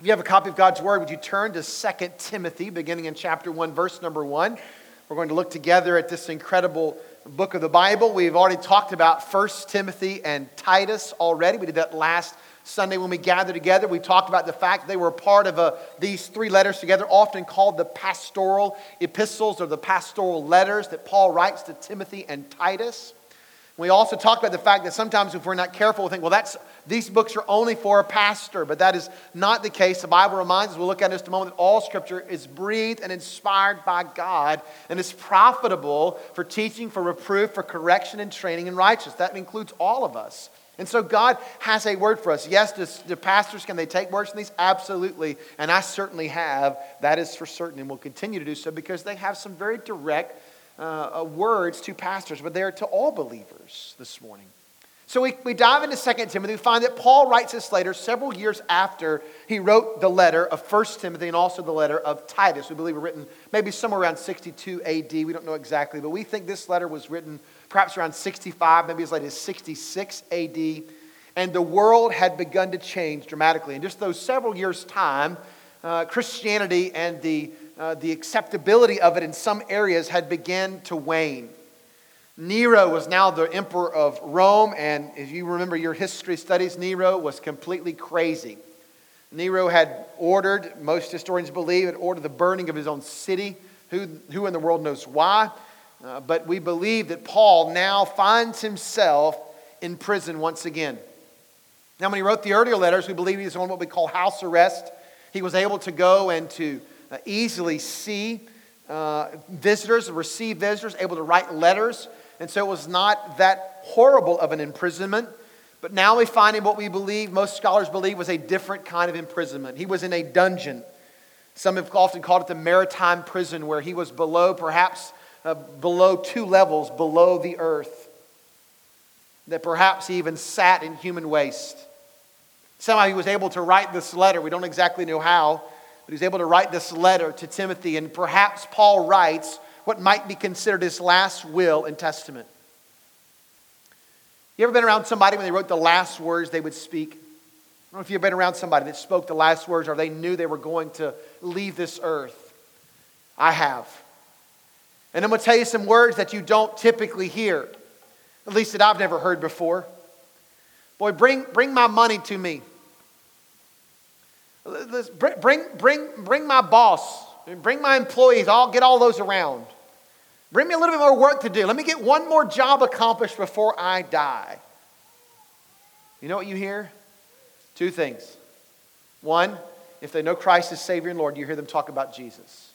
If you have a copy of God's Word, would you turn to 2 Timothy, beginning in chapter 1, verse number 1. We're going to look together at this incredible book of the Bible. We've already talked about 1 Timothy and Titus already. We did that last Sunday when we gathered together. We talked about the fact that they were a part of these three letters together, often called the pastoral epistles or the pastoral letters that Paul writes to Timothy and Titus. We also talked about the fact that sometimes if we're not careful, we think, well, these books are only for a pastor, but that is not the case. The Bible reminds us, we'll look at in just a moment, that all Scripture is breathed and inspired by God and is profitable for teaching, for reproof, for correction, and training in righteousness. That includes all of us. And so God has a word for us. Yes, do pastors, can they take words from these? Absolutely. And I certainly have. That is for certain, and will continue to do so because they have some very direct words to pastors, but they're to all believers this morning. So we dive into 2 Timothy. We find that Paul writes this letter several years after he wrote the letter of 1 Timothy and also the letter of Titus. We believe were written maybe somewhere around 62 AD. We don't know exactly, but we think this letter was written perhaps around 65, maybe as late as 66 AD. And the world had begun to change dramatically. In just those several years' time, Christianity and the acceptability of it in some areas had begun to wane. Nero was now the emperor of Rome, and if you remember your history studies, Nero was completely crazy. Nero had ordered, most historians believe, had ordered the burning of his own city. Who in the world knows why? But we believe that Paul now finds himself in prison once again. Now, when he wrote the earlier letters, we believe he was on what we call house arrest. He was able to go and to easily see visitors, receive visitors, able to write letters. And so it was not that horrible of an imprisonment. But now we find him what we believe, most scholars believe, was a different kind of imprisonment. He was in a dungeon. Some have often called it the maritime prison, where he was perhaps below 2 levels below the earth. That perhaps he even sat in human waste. Somehow he was able to write this letter. We don't exactly know how, but he was able to write this letter to Timothy. And perhaps Paul writes what might be considered his last will and testament. You ever been around somebody when they wrote the last words they would speak? I don't know if you've been around somebody that spoke the last words or they knew they were going to leave this earth. I have. And I'm going to tell you some words that you don't typically hear. At least that I've never heard before. Boy, bring my money to me. Bring my boss. Bring my employees. I'll get all those around. Bring me a little bit more work to do. Let me get one more job accomplished before I die. You know what you hear? 2 things. One, if they know Christ as Savior and Lord, you hear them talk about Jesus.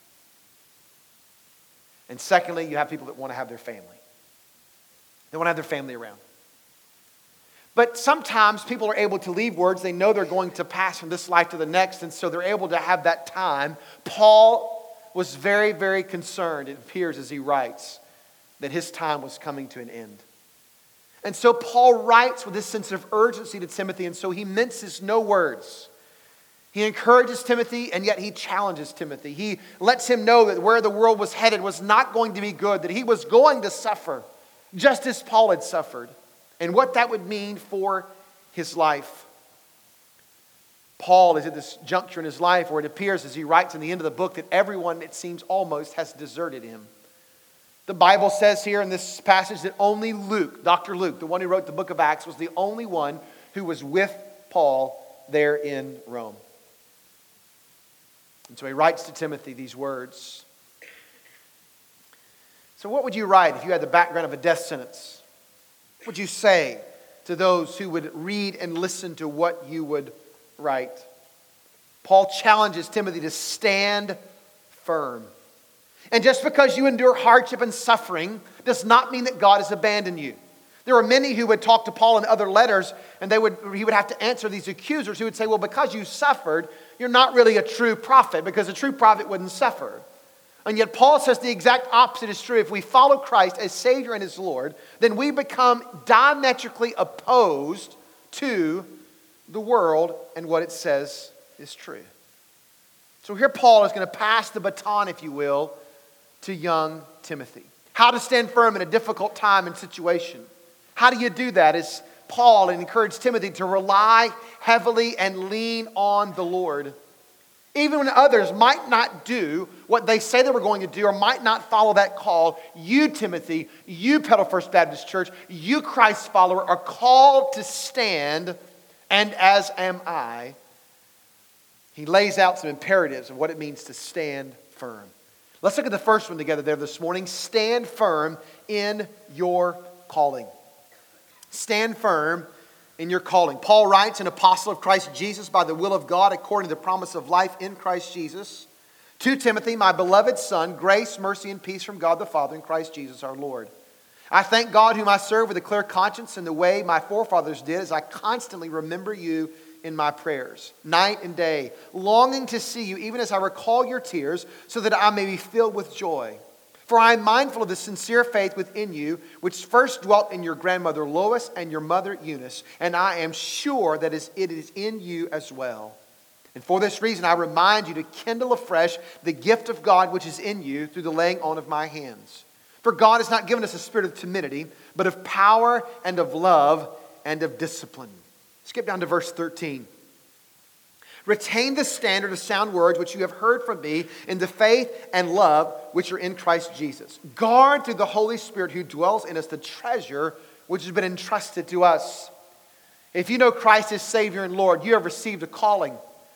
And secondly, you have people that want to have their family. They want to have their family around. But sometimes people are able to leave words. They know they're going to pass from this life to the next, and so they're able to have that time. Paul was very, very concerned, it appears as he writes, that his time was coming to an end. And so Paul writes with this sense of urgency to Timothy, and so he minces no words. He encourages Timothy, and yet he challenges Timothy. He lets him know that where the world was headed was not going to be good, that he was going to suffer, just as Paul had suffered, and what that would mean for his life. Paul is at this juncture in his life where it appears as he writes in the end of the book that everyone, it seems almost, has deserted him. The Bible says here in this passage that only Luke, Dr. Luke, the one who wrote the book of Acts, was the only one who was with Paul there in Rome. And so he writes to Timothy these words. So what would you write if you had the background of a death sentence? What would you say to those who would read and listen to what you would write? Paul challenges Timothy to stand firm. And just because you endure hardship and suffering does not mean that God has abandoned you. There are many who would talk to Paul in other letters, and he would have to answer these accusers who would say, well, because you suffered, you're not really a true prophet, because a true prophet wouldn't suffer. And yet Paul says the exact opposite is true. If we follow Christ as Savior and as Lord, then we become diametrically opposed to the world and what it says is true. So here Paul is going to pass the baton, if you will, to young Timothy. How to stand firm in a difficult time and situation. How do you do that? As Paul encouraged Timothy to rely heavily and lean on the Lord. Even when others might not do what they say they were going to do or might not follow that call, you, Timothy, you, Petal First Baptist Church, you, Christ follower, are called to stand, and as am I. He lays out some imperatives of what it means to stand firm. Let's look at the first one together there this morning. Stand firm in your calling. Stand firm in your calling. Paul writes, an apostle of Christ Jesus by the will of God according to the promise of life in Christ Jesus. To Timothy, my beloved son, grace, mercy, and peace from God the Father and Christ Jesus our Lord. I thank God whom I serve with a clear conscience in the way my forefathers did, as I constantly remember you in my prayers, night and day, longing to see you even as I recall your tears, so that I may be filled with joy. For I am mindful of the sincere faith within you, which first dwelt in your grandmother Lois and your mother Eunice, and I am sure that it is in you as well. And for this reason I remind you to kindle afresh the gift of God which is in you through the laying on of my hands. For God has not given us a spirit of timidity, but of power and of love and of discipline. Skip down to verse 13. Retain the standard of sound words which you have heard from me in the faith and love which are in Christ Jesus. Guard through the Holy Spirit who dwells in us the treasure which has been entrusted to us. If you know Christ as Savior and Lord, you have received a calling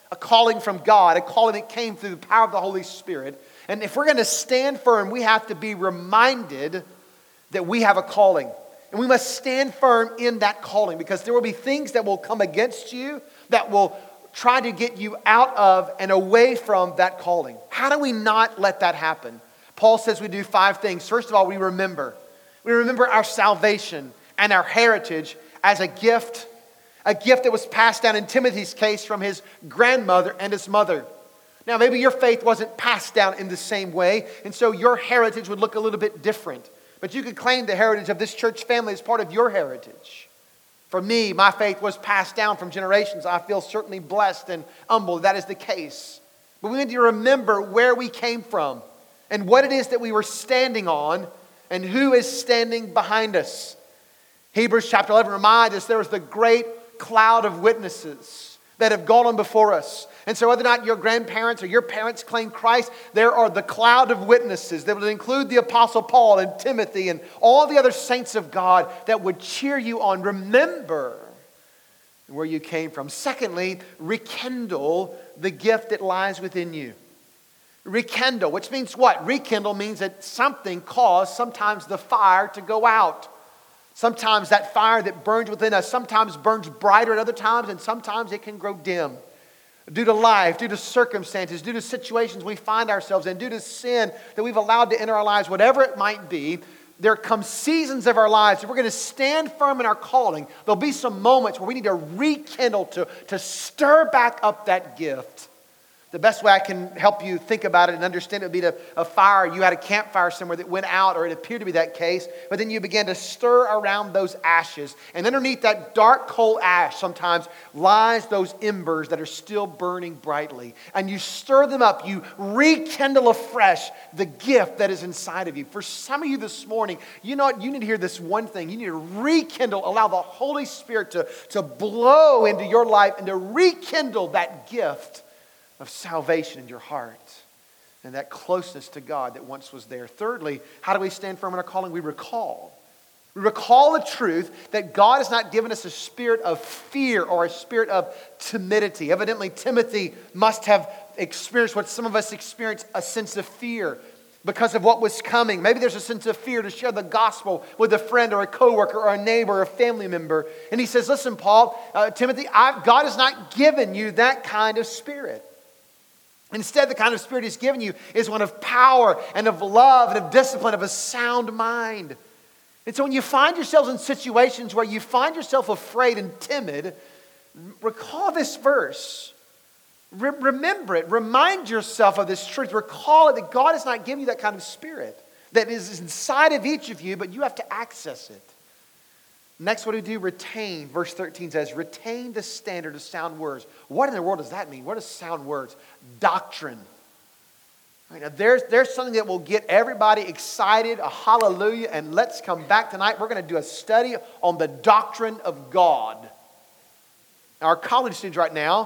from God, a calling that came through the power of the Holy Spirit. And if we're going to stand firm, we have to be reminded that we have a calling. And we must stand firm in that calling, because there will be things that will come against you that will try to get you out of and away from that calling. How do we not let that happen? Paul says we do 5 things. First of all, we remember. We remember our salvation and our heritage as a gift that was passed down in Timothy's case from his grandmother and his mother. Now, maybe your faith wasn't passed down in the same way, and so your heritage would look a little bit different. But you could claim the heritage of this church family as part of your heritage. For me, my faith was passed down from generations. I feel certainly blessed and humbled that is the case. But we need to remember where we came from and what it is that we were standing on and who is standing behind us. Hebrews chapter 11 reminds us there was the great cloud of witnesses that have gone on before us. And so whether or not your grandparents or your parents claim Christ, there are the cloud of witnesses that would include the Apostle Paul and Timothy and all the other saints of God that would cheer you on. Remember where you came from. Secondly, rekindle the gift that lies within you. Rekindle, which means what? Rekindle means that something caused sometimes the fire to go out. Sometimes that fire that burns within us sometimes burns brighter at other times, and sometimes it can grow dim. Due to life, due to circumstances, due to situations we find ourselves in, due to sin that we've allowed to enter our lives, whatever it might be, there come seasons of our lives. If we're going to stand firm in our calling, there'll be some moments where we need to rekindle, to stir back up that gift. The best way I can help you think about it and understand it would be a fire. You had a campfire somewhere that went out, or it appeared to be that case, but then you began to stir around those ashes. And underneath that dark coal ash sometimes lies those embers that are still burning brightly. And you stir them up. You rekindle afresh the gift that is inside of you. For some of you this morning, you know what? You need to hear this one thing. You need to rekindle, allow the Holy Spirit to blow into your life and to rekindle that gift of salvation in your heart and that closeness to God that once was there. Thirdly, how do we stand firm in our calling? We recall. We recall the truth that God has not given us a spirit of fear or a spirit of timidity. Evidently, Timothy must have experienced what some of us experience, a sense of fear because of what was coming. Maybe there's a sense of fear to share the gospel with a friend or a coworker or a neighbor or a family member. And he says, listen, Paul, Timothy, God has not given you that kind of spirit. Instead, the kind of spirit He's given you is one of power and of love and of discipline, of a sound mind. And so when you find yourselves in situations where you find yourself afraid and timid, recall this verse. Remember it. Remind yourself of this truth. Recall it, that God has not given you that kind of spirit that is inside of each of you, but you have to access it. Next, what do we do? Retain. Verse 13 says, retain the standard of sound words. What in the world does that mean? What is sound words? Doctrine. Now, there's something that will get everybody excited, a hallelujah, and let's come back tonight. We're going to do a study on the doctrine of God. Now, our college students right now,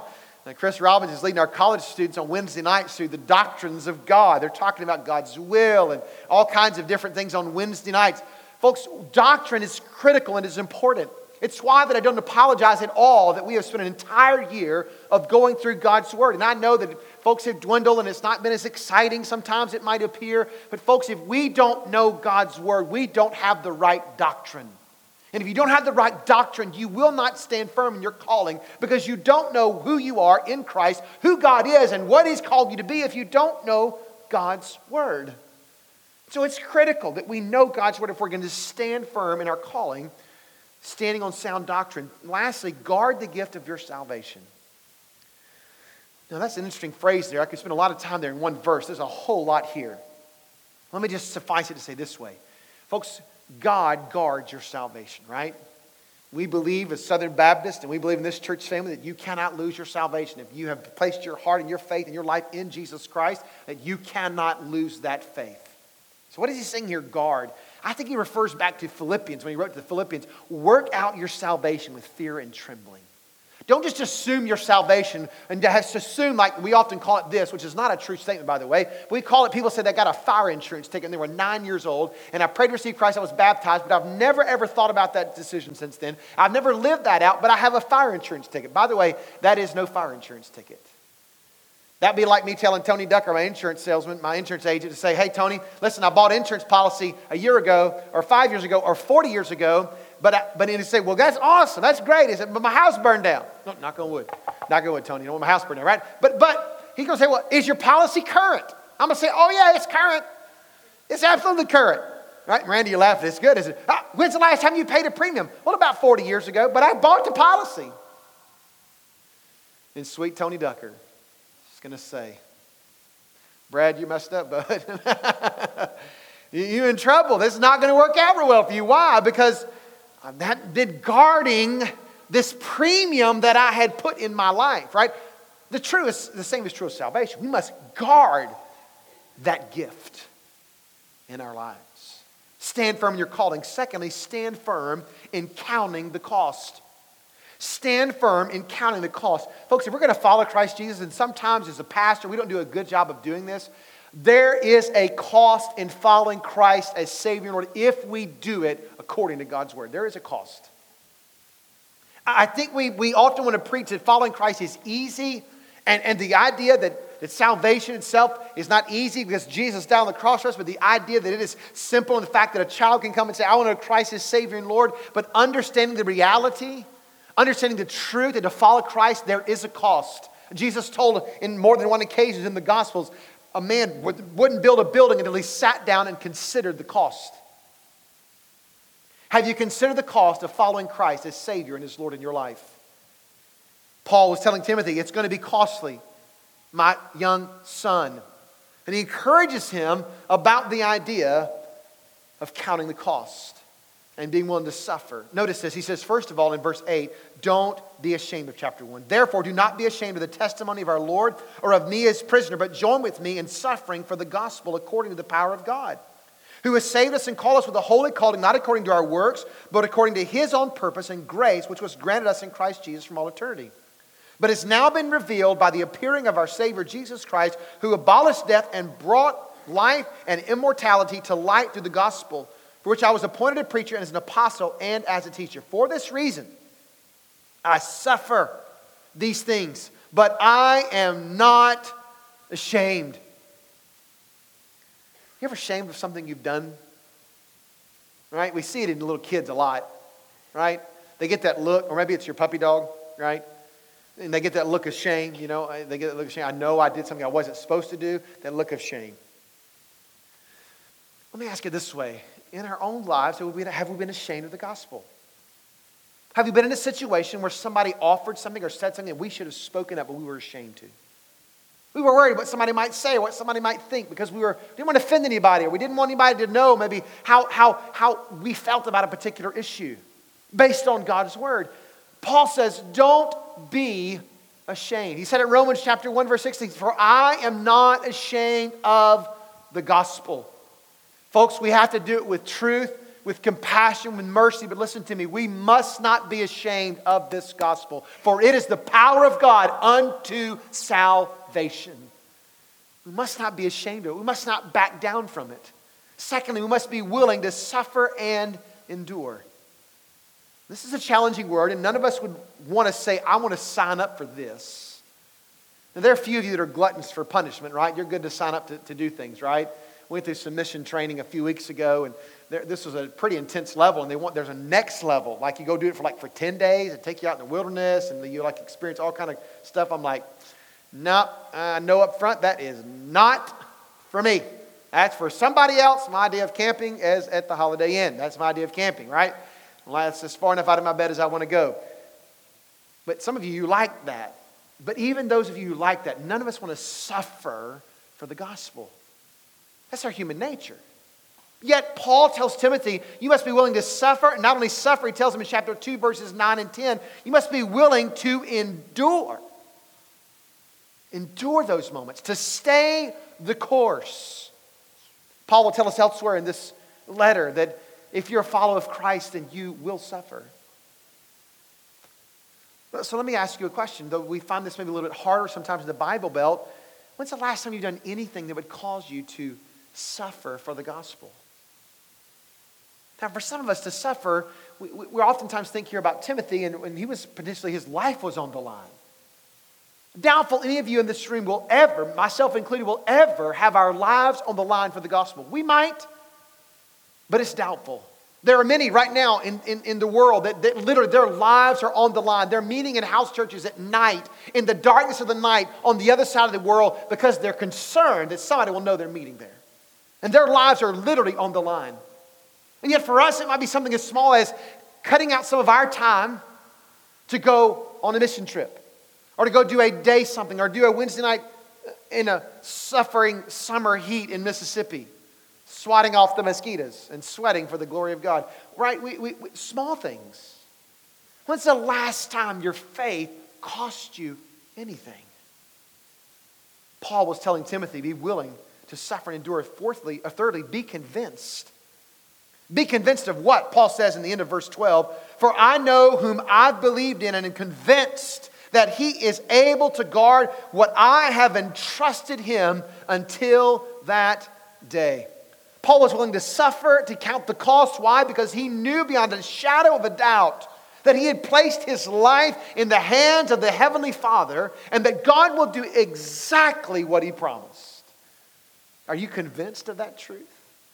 Now, Chris Robbins is leading our college students on Wednesday nights through the doctrines of God. They're talking about God's will and all kinds of different things on Wednesday nights. Folks, doctrine is critical and is important. It's why that I don't apologize at all that we have spent an entire year of going through God's Word. And I know that folks have dwindled and it's not been as exciting sometimes it might appear. But folks, if we don't know God's Word, we don't have the right doctrine. And if you don't have the right doctrine, you will not stand firm in your calling because you don't know who you are in Christ, who God is, and what He's called you to be if you don't know God's Word. So it's critical that we know God's Word if we're going to stand firm in our calling, standing on sound doctrine. Lastly, guard the gift of your salvation. Now that's an interesting phrase there. I could spend a lot of time there in one verse. There's a whole lot here. Let me just suffice it to say this way. Folks, God guards your salvation, right? We believe as Southern Baptists, and we believe in this church family, that you cannot lose your salvation. If you have placed your heart and your faith and your life in Jesus Christ, that you cannot lose that faith. So what is he saying here, guard? I think he refers back to Philippians when he wrote to the Philippians, work out your salvation with fear and trembling. Don't just assume your salvation and just assume, like we often call it this, which is not a true statement, by the way. We call it, people say they got a fire insurance ticket and they were 9 years old and I prayed to receive Christ, I was baptized, but I've never ever thought about that decision since then. I've never lived that out, but I have a fire insurance ticket. By the way, that is no fire insurance ticket. That'd be like me telling Tony Ducker, my insurance salesman, my insurance agent, to say, hey, Tony, listen, I bought an insurance policy a year ago or 5 years ago or 40 years ago, but he'd say, well, that's awesome, that's great. He said, but my house burned down. No, knock on wood. Knock on wood, Tony. You don't want my house burned down, right? But he's going to say, well, is your policy current? I'm going to say, oh, yeah, it's current. It's absolutely current. Right? Randy, you laugh. It's good. Is it? When's the last time you paid a premium? Well, about 40 years ago, but I bought the policy. And sweet Tony Ducker is going to say, Brad, you messed up, bud. You're in trouble. This is not going to work out real well for you. Why? Because I've not been guarding this premium that I had put in my life, right? The same is true of salvation. We must guard that gift in our lives. Stand firm in your calling. Secondly, stand firm in counting the cost. Stand firm in counting the cost. Folks, if we're going to follow Christ Jesus, and sometimes as a pastor, we don't do a good job of doing this, there is a cost in following Christ as Savior and Lord if we do it according to God's Word. There is a cost. I think we often want to preach that following Christ is easy, and the idea that salvation itself is not easy because Jesus died on the cross for us, but the idea that it is simple in the fact that a child can come and say, I want to know Christ as Savior and Lord, but understanding the reality, understanding the truth, and to follow Christ, there is a cost. Jesus told in more than one occasion in the Gospels, a man wouldn't build a building until he sat down and considered the cost. Have you considered the cost of following Christ as Savior and as Lord in your life? Paul was telling Timothy, it's going to be costly, my young son. And he encourages him about the idea of counting the cost and being willing to suffer. Notice this. He says, first of all, in verse 8, don't be ashamed of chapter 1. Therefore, do not be ashamed of the testimony of our Lord or of me as prisoner, but join with me in suffering for the gospel according to the power of God, who has saved us and called us with a holy calling, not according to our works, but according to His own purpose and grace, which was granted us in Christ Jesus from all eternity. But it's now been revealed by the appearing of our Savior Jesus Christ, who abolished death and brought life and immortality to light through the gospel, for which I was appointed a preacher and as an apostle and as a teacher. For this reason, I suffer these things, but I am not ashamed. You ever ashamed of something you've done? Right? We see it in little kids a lot, right? They get that look, or maybe it's your puppy dog, right? And they get that look of shame, you know. They get that look of shame. I know I did something I wasn't supposed to do, that look of shame. Let me ask you this way. In our own lives, have we been ashamed of the gospel? Have you been in a situation where somebody offered something or said something that we should have spoken up, but we were ashamed to? We were worried what somebody might say or what somebody might think because we didn't want to offend anybody, or we didn't want anybody to know maybe how we felt about a particular issue based on God's word. Paul says, don't be ashamed. He said in Romans chapter 1, verse 16, for I am not ashamed of the gospel. Folks, we have to do it with truth. with compassion, with mercy. But listen to me, we must not be ashamed of this gospel, for it is the power of God unto salvation. We must not be ashamed of it. We must not back down from it. Secondly, we must be willing to suffer and endure. This is a challenging word, and none of us would want to say, I want to sign up for this. Now, there are a few of you that are gluttons for punishment, right? You're good to sign up to do things, right? We went through some mission training a few weeks ago, and this was a pretty intense level, and there's a next level. Like, you go do it for 10 days, and take you out in the wilderness, and you experience all kind of stuff. I'm like, no, I know up front, that is not for me. That's for somebody else. My idea of camping is at the Holiday Inn. That's my idea of camping, right? Well, that's as far enough out of my bed as I want to go. But some of you like that. But even those of you who like that, none of us want to suffer for the gospel. That's our human nature. Yet Paul tells Timothy, you must be willing to suffer. And not only suffer, he tells him in chapter 2, verses 9 and 10, you must be willing to endure. Endure those moments, to stay the course. Paul will tell us elsewhere in this letter that if you're a follower of Christ, then you will suffer. So let me ask you a question, though we find this maybe a little bit harder sometimes in the Bible Belt. When's the last time you've done anything that would cause you to suffer for the gospel? Now, for some of us to suffer, we oftentimes think here about Timothy, and when he was potentially, his life was on the line. Doubtful any of you in this room will ever, myself included, will ever have our lives on the line for the gospel. We might, but it's doubtful. There are many right now in the world that literally their lives are on the line. They're meeting in house churches at night, in the darkness of the night, on the other side of the world, because they're concerned that somebody will know they're meeting there. And their lives are literally on the line. And yet for us, it might be something as small as cutting out some of our time to go on a mission trip, or to go do a day something, or do a Wednesday night in a suffering summer heat in Mississippi, swatting off the mosquitoes and sweating for the glory of God. Right? We small things. When's the last time your faith cost you anything? Paul was telling Timothy, be willing to suffer and endure. Thirdly, be convinced. Be convinced of what? Paul says in the end of verse 12, for I know whom I've believed in and am convinced that he is able to guard what I have entrusted him until that day. Paul was willing to suffer, to count the cost. Why? Because he knew beyond a shadow of a doubt that he had placed his life in the hands of the Heavenly Father and that God will do exactly what he promised. Are you convinced of that truth?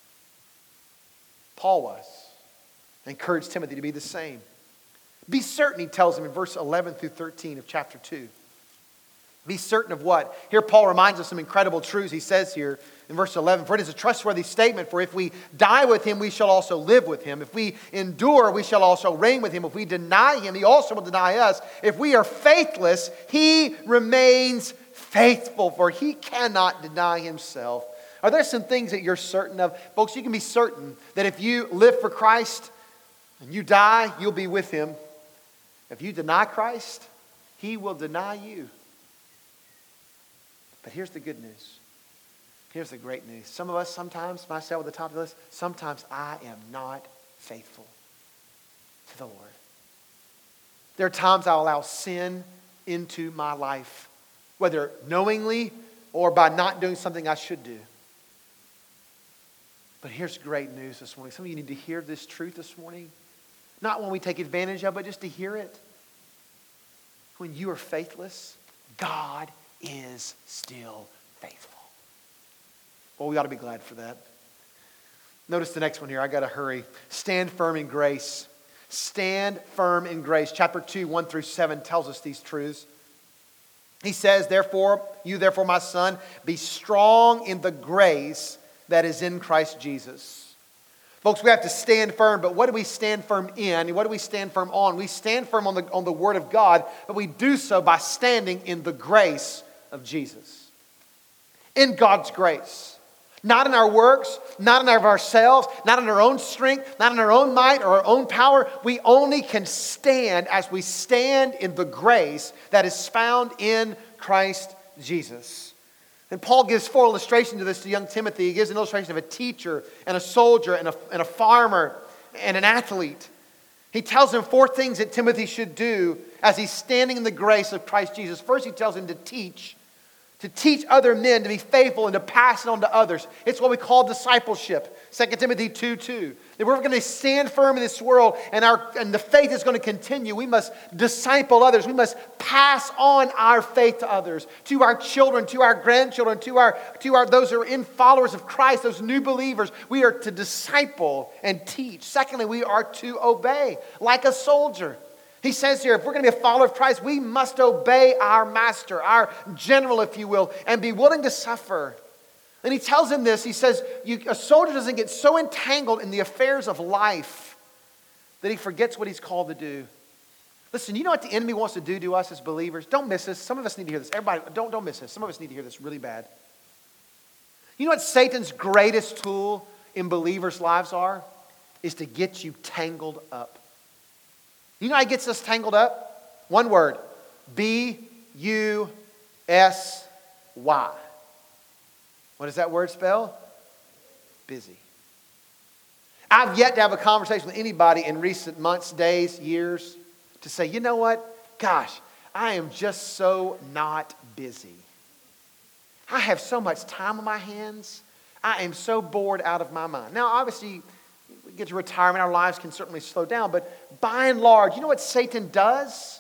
Paul was. Encouraged Timothy to be the same. Be certain, he tells him in verse 11 through 13 of chapter 2. Be certain of what? Here Paul reminds us some incredible truths. He says here in verse 11, for it is a trustworthy statement, for if we die with him, we shall also live with him. If we endure, we shall also reign with him. If we deny him, he also will deny us. If we are faithless, he remains faithful, for he cannot deny himself. Are there some things that you're certain of? Folks, you can be certain that if you live for Christ and you die, you'll be with him. If you deny Christ, he will deny you. But here's the good news. Here's the great news. Some of us, sometimes, myself at the top of the list, sometimes I am not faithful to the Lord. There are times I'll allow sin into my life, whether knowingly or by not doing something I should do. But here's great news this morning. Some of you need to hear this truth this morning. Not when we take advantage of it, but just to hear it. When you are faithless, God is still faithful. Well, we ought to be glad for that. Notice the next one here. I got to hurry. Stand firm in grace. Stand firm in grace. Chapter 2, 1 through 7 tells us these truths. He says, therefore, my son, be strong in the grace that is in Christ Jesus. Folks, we have to stand firm, but what do we stand firm in? And what do we stand firm on? We stand firm on the Word of God, but we do so by standing in the grace of Jesus. In God's grace. Not in our works, not in ourselves, not in our own strength, not in our own might or our own power. We only can stand as we stand in the grace that is found in Christ Jesus. And Paul gives 4 illustrations of this to young Timothy. He gives an illustration of a teacher and a soldier and a farmer. and an athlete. He tells him 4 things that Timothy should do as he's standing in the grace of Christ Jesus. First, he tells him to teach other men to be faithful and to pass it on to others. It's what we call discipleship. 2 Timothy 2:2. That we're going to stand firm in this world and the faith is going to continue. We must disciple others. We must pass on our faith to others, to our children, to our grandchildren, to our those who are in followers of Christ, those new believers. We are to disciple and teach. Secondly, we are to obey like a soldier. He says here, if we're going to be a follower of Christ, we must obey our master, our general, if you will, and be willing to suffer. And he tells him this. He says, a soldier doesn't get so entangled in the affairs of life that he forgets what he's called to do. Listen, you know what the enemy wants to do to us as believers? Don't miss this. Some of us need to hear this. Everybody, don't miss this. Some of us need to hear this really bad. You know what Satan's greatest tool in believers' lives are? Is to get you tangled up. You know how he gets us tangled up? One word. B-U-S-Y. What does that word spell? Busy. I've yet to have a conversation with anybody in recent months, days, years to say, you know what? Gosh, I am just so not busy. I have so much time on my hands. I am so bored out of my mind. Now, obviously, we get to retirement, our lives can certainly slow down, but by and large, you know what Satan does?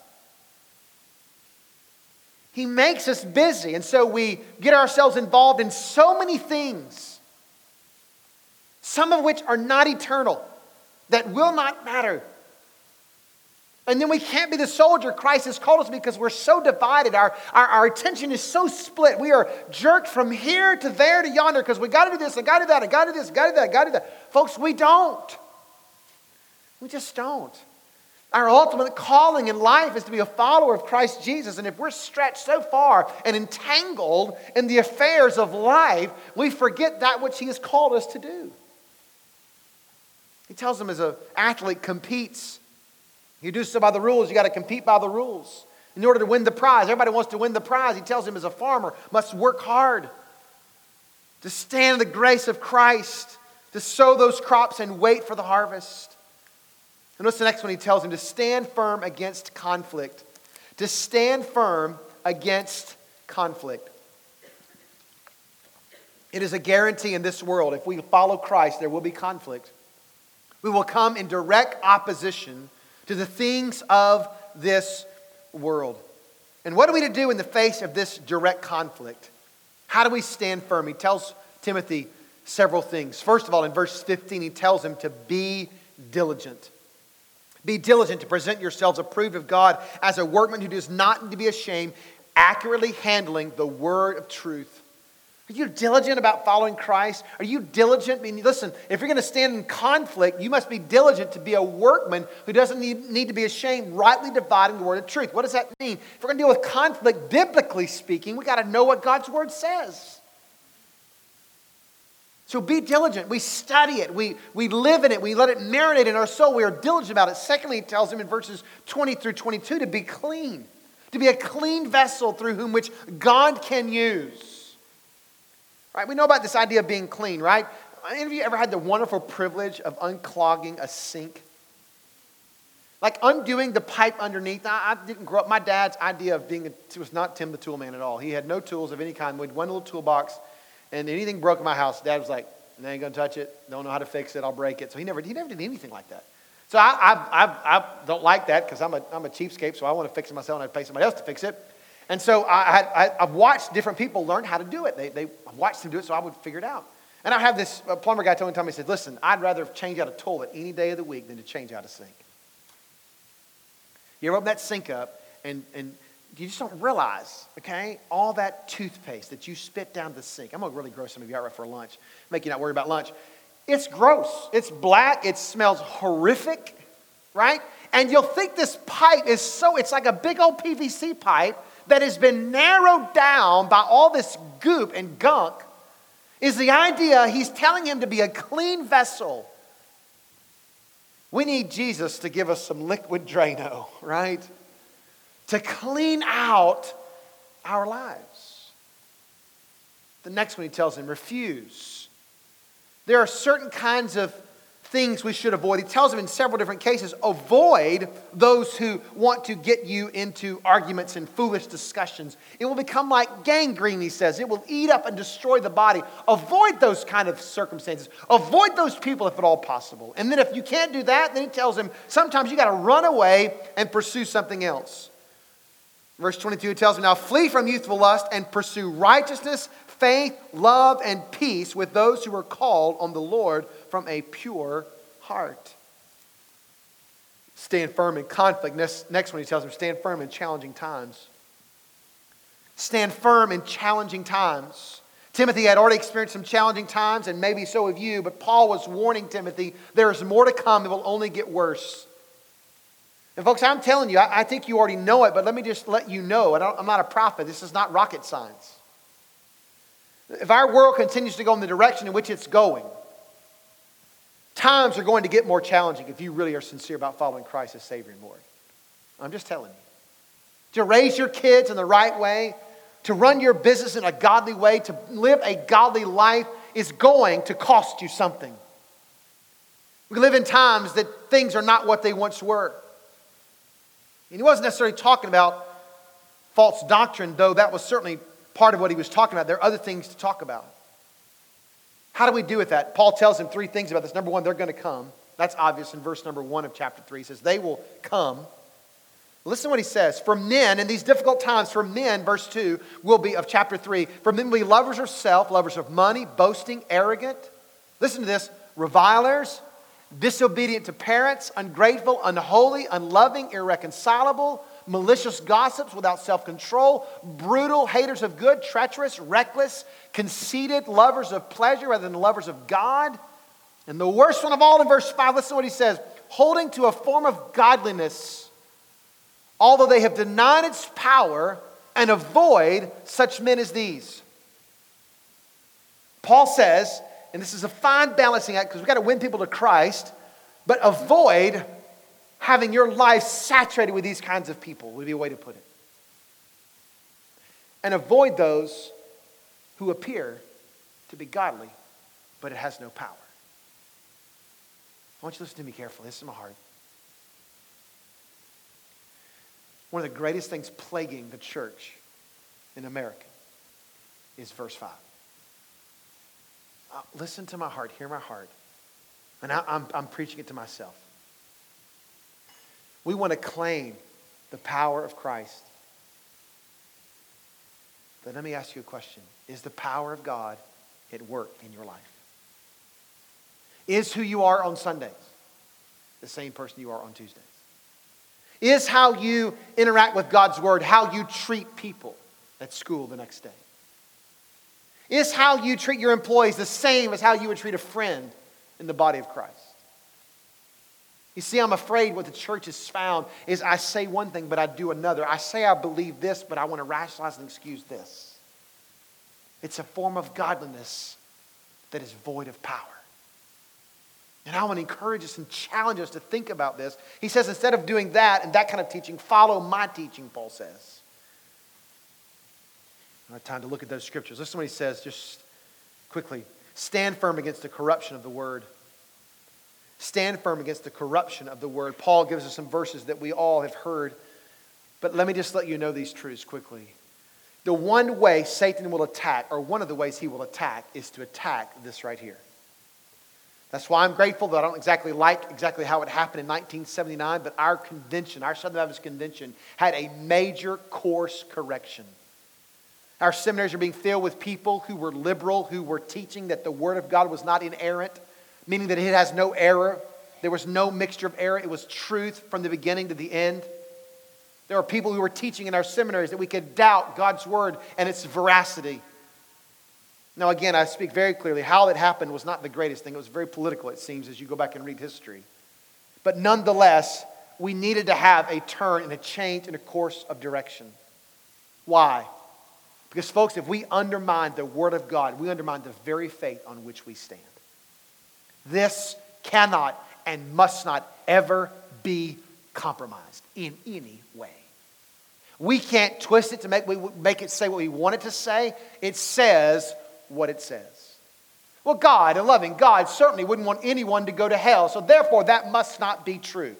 He makes us busy, and so we get ourselves involved in so many things, some of which are not eternal, that will not matter. And then we can't be the soldier Christ has called us because we're so divided. Our attention is so split. We are jerked from here to there to yonder because we got to do this, I got to do that, I got to do this, I got to do that, I got to do that. Folks, we don't. We just don't. Our ultimate calling in life is to be a follower of Christ Jesus. And if we're stretched so far and entangled in the affairs of life, we forget that which He has called us to do. He tells them as an athlete competes, you do so by the rules, you got to compete by the rules. In order to win the prize, everybody wants to win the prize. He tells him as a farmer must work hard to stand in the grace of Christ, to sow those crops and wait for the harvest. And what's the next one? He tells him to stand firm against conflict. To stand firm against conflict. It is a guarantee in this world, if we follow Christ, there will be conflict. We will come in direct opposition to the things of this world. And what are we to do in the face of this direct conflict? How do we stand firm? He tells Timothy several things. First of all, in verse 15, he tells him to be diligent. Be diligent to present yourselves approved of God as a workman who does not need to be ashamed, accurately handling the word of truth. Are you diligent about following Christ? Are you diligent? I mean, listen, if you're going to stand in conflict, you must be diligent to be a workman who doesn't need to be ashamed, rightly dividing the word of truth. What does that mean? If we're going to deal with conflict, biblically speaking, we've got to know what God's word says. So be diligent. We study it. We live in it. We let it marinate in our soul. We are diligent about it. Secondly, he tells him in verses 20 through 22 to be clean. To be a clean vessel through whom which God can use. Right? We know about this idea of being clean, right? Any of you ever had the wonderful privilege of unclogging a sink? Like undoing the pipe underneath. I didn't grow up. My dad's idea of being was not Tim the tool man at all. He had no tools of any kind. We had one little toolbox. And anything broke in my house, Dad was like, I ain't going to touch it. Don't know how to fix it. I'll break it. So he never did anything like that. So I don't like that because I'm a cheapskate, so I want to fix it myself and I pay somebody else to fix it. And so I've watched different people learn how to do it. I watched them do it so I would figure it out. And I have this plumber guy told me, he said, listen, I'd rather change out a toilet any day of the week than to change out a sink. You ever open that sink up and you just don't realize, okay, all that toothpaste that you spit down the sink. I'm going to really gross some of you out right for lunch, make you not worry about lunch. It's gross. It's black. It smells horrific, right? And you'll think this pipe is it's like a big old PVC pipe that has been narrowed down by all this goop and gunk. Is the idea he's telling him to be a clean vessel. We need Jesus to give us some liquid Drano, right? To clean out our lives. The next one he tells him, refuse. There are certain kinds of things we should avoid. He tells them in several different cases, avoid those who want to get you into arguments and foolish discussions. It will become like gangrene, he says. It will eat up and destroy the body. Avoid those kind of circumstances. Avoid those people if at all possible. And then if you can't do that, then he tells them, sometimes you got to run away and pursue something else. Verse 22, it tells them, now flee from youthful lust and pursue righteousness, faith, love, and peace with those who are called on the Lord from a pure heart. Stand firm in conflict. Next one he tells them, stand firm in challenging times. Stand firm in challenging times. Timothy had already experienced some challenging times, and maybe so have you, but Paul was warning Timothy, there is more to come. It will only get worse. And folks, I'm telling you, I think you already know it, but let me just let you know, I'm not a prophet. This is not rocket science. If our world continues to go in the direction in which it's going, times are going to get more challenging if you really are sincere about following Christ as Savior and Lord. I'm just telling you. To raise your kids in the right way, to run your business in a godly way, to live a godly life is going to cost you something. We live in times that things are not what they once were. And he wasn't necessarily talking about false doctrine, though that was certainly part of what he was talking about. There are other things to talk about. How do we do with that? Paul tells them three things about this. Number one, they're going to come. That's obvious in verse number 1 of chapter 3. He says, they will come. Listen to what he says. For men, in these difficult times, for men, verse 2 will be of chapter 3, for men will be lovers of self, lovers of money, boasting, arrogant. Listen to this. Revilers, disobedient to parents, ungrateful, unholy, unloving, irreconcilable, malicious gossips without self-control, brutal, haters of good, treacherous, reckless, conceited, lovers of pleasure rather than lovers of God. And the worst one of all in verse 5, listen to what he says. Holding to a form of godliness, although they have denied its power, and avoid such men as these. Paul says, and this is a fine balancing act because we've got to win people to Christ, but avoid having your life saturated with these kinds of people would be a way to put it. And avoid those who appear to be godly, but it has no power. I want you to listen to me carefully. This is my heart. One of the greatest things plaguing the church in America is verse 5. Listen to my heart. Hear my heart. And I'm preaching it to myself. We want to claim the power of Christ. But let me ask you a question. Is the power of God at work in your life? Is who you are on Sundays the same person you are on Tuesdays? Is how you interact with God's Word, how you treat people at school the next day? Is how you treat your employees the same as how you would treat a friend in the body of Christ? You see, I'm afraid what the church has found is I say one thing, but I do another. I say I believe this, but I want to rationalize and excuse this. It's a form of godliness that is void of power. And I want to encourage us and challenge us to think about this. He says instead of doing that and that kind of teaching, follow my teaching, Paul says. I don't have time to look at those scriptures. Listen to what he says just quickly. Stand firm against the corruption of the word. Stand firm against the corruption of the word. Paul gives us some verses that we all have heard. But let me just let you know these truths quickly. The one way Satan will attack, or one of the ways he will attack, is to attack this right here. That's why I'm grateful that I don't exactly like how it happened in 1979, but our convention, our Southern Baptist Convention, had a major course correction. Our seminaries are being filled with people who were liberal, who were teaching that the Word of God was not inerrant, meaning that it has no error. There was no mixture of error. It was truth from the beginning to the end. There were people who were teaching in our seminaries that we could doubt God's Word and its veracity. Now again, I speak very clearly. How it happened was not the greatest thing. It was very political, it seems, as you go back and read history. But nonetheless, we needed to have a turn and a change in a course of direction. Why? Because folks, if we undermine the Word of God, we undermine the very faith on which we stand. This cannot and must not ever be compromised in any way. We can't twist it to make it say what we want it to say. It says what it says. Well, God, a loving God, certainly wouldn't want anyone to go to hell, so therefore that must not be true.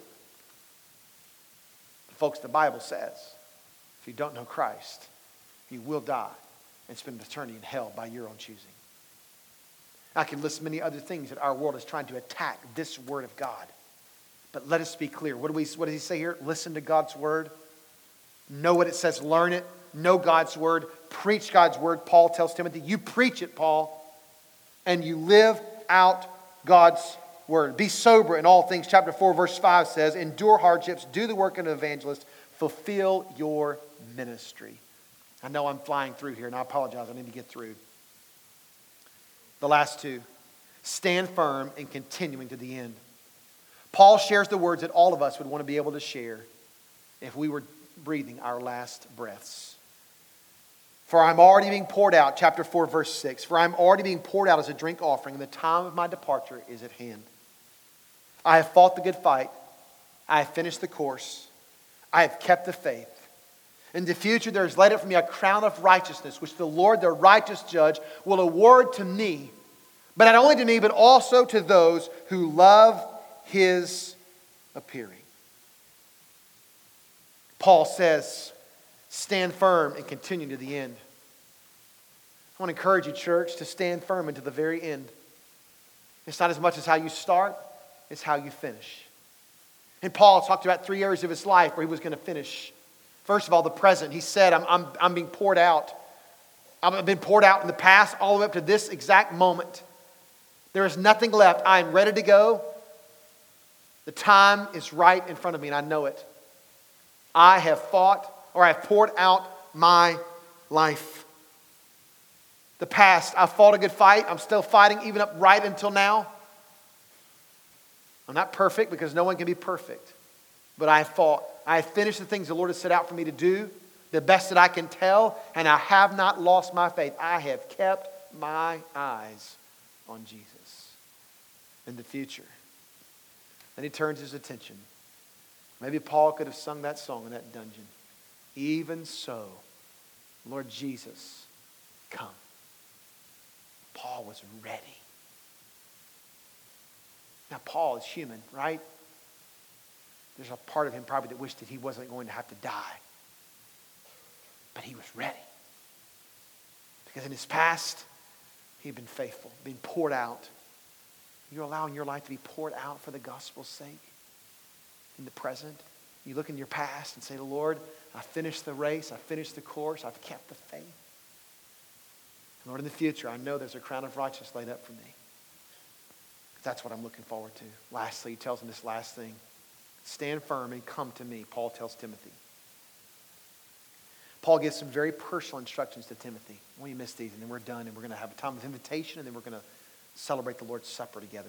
But folks, the Bible says, if you don't know Christ, you will die and spend eternity in hell by your own choosing. I can list many other things that our world is trying to attack this Word of God. But let us be clear. What does he say here? Listen to God's Word. Know what it says. Learn it. Know God's Word. Preach God's Word. Paul tells Timothy, you preach it, Paul. And you live out God's Word. Be sober in all things. Chapter 4, verse 5 says, endure hardships. Do the work of an evangelist. Fulfill your ministry. I know I'm flying through here, and I apologize. I need to get through. The last two. Stand firm and continuing to the end. Paul shares the words that all of us would want to be able to share if we were breathing our last breaths. For I'm already being poured out, chapter 4, verse 6. For I'm already being poured out as a drink offering, and the time of my departure is at hand. I have fought the good fight. I have finished the course. I have kept the faith. In the future there is laid up for me a crown of righteousness, which the Lord, the righteous judge, will award to me. But not only to me, but also to those who love His appearing. Paul says, stand firm and continue to the end. I want to encourage you, church, to stand firm until the very end. It's not as much as how you start, it's how you finish. And Paul talked about 3 areas of his life where he was going to finish. First of all, the present. He said, I'm being poured out. I've been poured out in the past all the way up to this exact moment. There is nothing left. I am ready to go. The time is right in front of me, and I know it. I have fought, or I have poured out my life. The past, I fought a good fight. I'm still fighting even up right until now. I'm not perfect because no one can be perfect. But I have fought. I have finished the things the Lord has set out for me to do, the best that I can tell, and I have not lost my faith. I have kept my eyes on Jesus in the future. Then he turns his attention. Maybe Paul could have sung that song in that dungeon. Even so, Lord Jesus, come. Paul was ready. Now, Paul is human, right? There's a part of him probably that wished that he wasn't going to have to die. But he was ready. Because in his past, he had been faithful, being poured out. You're allowing your life to be poured out for the gospel's sake. In the present, you look in your past and say, Lord, I finished the race, I finished the course, I've kept the faith. And Lord, in the future, I know there's a crown of righteousness laid up for me. That's what I'm looking forward to. Lastly, he tells him this last thing. Stand firm and come to me, Paul tells Timothy. Paul gives some very personal instructions to Timothy. We miss these, and then we're done, and we're going to have a time of invitation, and then we're going to celebrate the Lord's Supper together.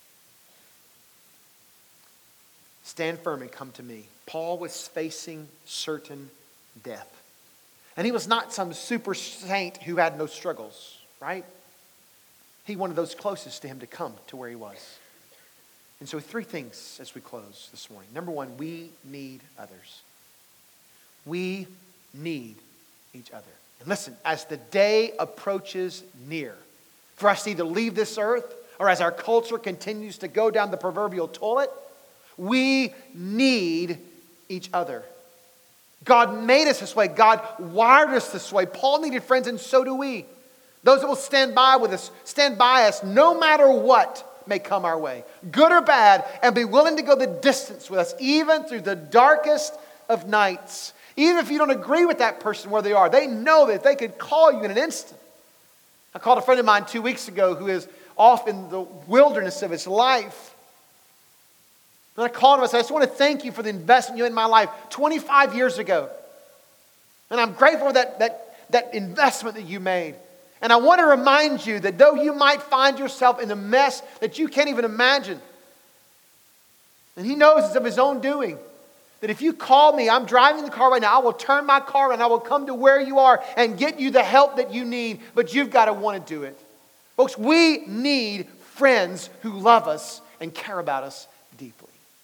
Stand firm and come to me. Paul was facing certain death. And he was not some super saint who had no struggles, right? He wanted those closest to him to come to where he was. And so 3 things as we close this morning. Number 1, we need others. We need each other. And listen, as the day approaches near, for us to either leave this earth or as our culture continues to go down the proverbial toilet, we need each other. God made us this way. God wired us this way. Paul needed friends, and so do we. Those that will stand by with us, stand by us no matter what may come our way, good or bad, and be willing to go the distance with us, even through the darkest of nights. Even if you don't agree with that person where they are, they know that they could call you in an instant. I called a friend of mine 2 weeks ago who is off in the wilderness of his life. And I called him and I said, I just want to thank you for the investment you made in my life 25 years ago. And I'm grateful for that investment that you made. And I want to remind you that though you might find yourself in a mess that you can't even imagine, and he knows it's of his own doing, that if you call me, I'm driving the car right now, I will turn my car and I will come to where you are and get you the help that you need, but you've got to want to do it. Folks, we need friends who love us and care about us deeply.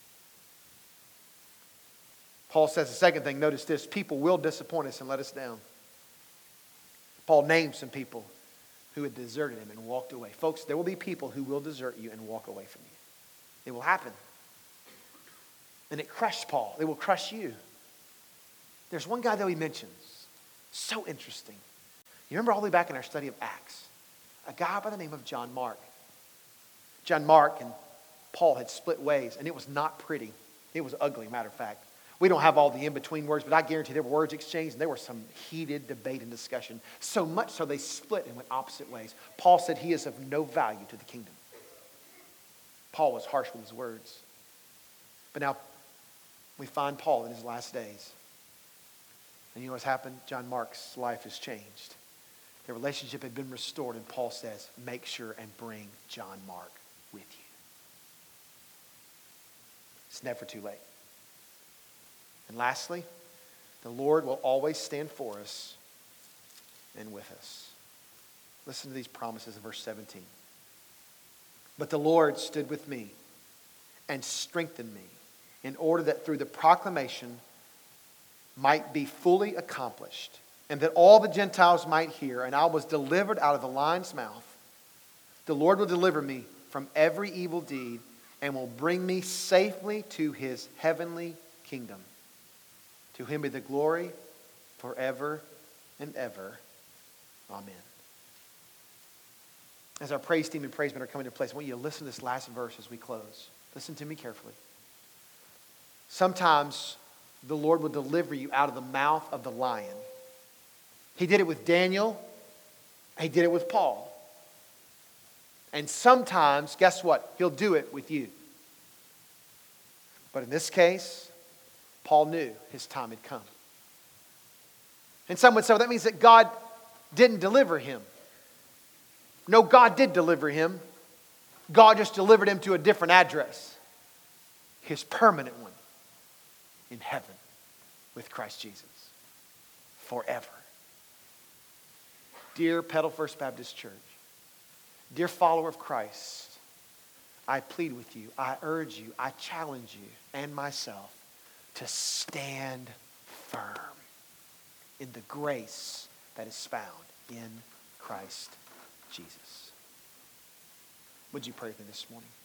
Paul says the second thing, notice this, people will disappoint us and let us down. Paul names some people who had deserted him and walked away. Folks, there will be people who will desert you and walk away from you. It will happen. And it crushed Paul. It will crush you. There's one guy, though, he mentions. So interesting. You remember all the way back in our study of Acts, a guy by the name of John Mark. John Mark and Paul had split ways, and it was not pretty. It was ugly, matter of fact. We don't have all the in-between words, but I guarantee there were words exchanged, and there was some heated debate and discussion. So much so they split and went opposite ways. Paul said he is of no value to the kingdom. Paul was harsh with his words. But now we find Paul in his last days. And you know what's happened? John Mark's life has changed. Their relationship had been restored, and Paul says, make sure and bring John Mark with you. It's never too late. And lastly, the Lord will always stand for us and with us. Listen to these promises in verse 17. But the Lord stood with me and strengthened me in order that through the proclamation might be fully accomplished, and that all the Gentiles might hear, and I was delivered out of the lion's mouth. The Lord will deliver me from every evil deed and will bring me safely to his heavenly kingdom. To him be the glory forever and ever. Amen. As our praise team and praise men are coming to place, I want you to listen to this last verse as we close. Listen to me carefully. Sometimes the Lord will deliver you out of the mouth of the lion. He did it with Daniel. He did it with Paul. And sometimes, guess what? He'll do it with you. But in this case, Paul knew his time had come. And some would say, well, that means that God didn't deliver him. No, God did deliver him. God just delivered him to a different address. His permanent one in heaven with Christ Jesus. Forever. Dear Petal First Baptist Church, dear follower of Christ, I plead with you, I urge you, I challenge you and myself to stand firm in the grace that is found in Christ Jesus. Would you pray with me this morning?